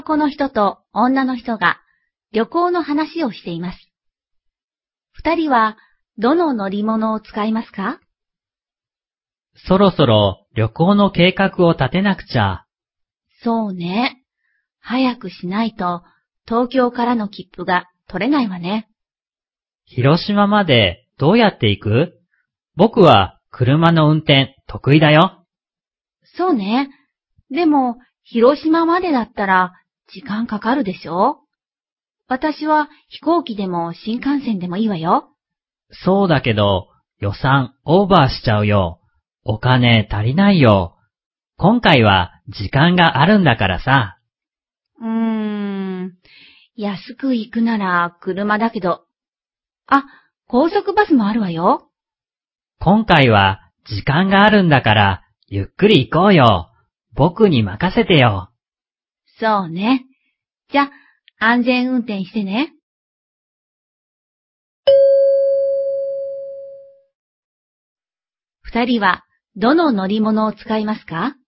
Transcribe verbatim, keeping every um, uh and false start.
男の人と女の人が旅行の話をしています。二人はどの乗り物を使いますか？ そろそろ旅行の計画を立てなくちゃ。 そうね。早くしないと東京からの切符が取れないわね。 広島までどうやって行く？僕は車の運転得意だよ。 そうね。でも広島までだったら時間かかるでしょ？私は飛行機でも新幹線でもいいわよ。 そうだけど予算オーバーしちゃうよ。お金足りないよ。今回は時間があるんだからさ。 うーん。安く行くなら車だけど。あ、高速バスもあるわよ。 今回は時間があるんだからゆっくり行こうよ。僕に任せてよ。 そうね。じゃ、安全運転してね。二人はどの乗り物を使いますか？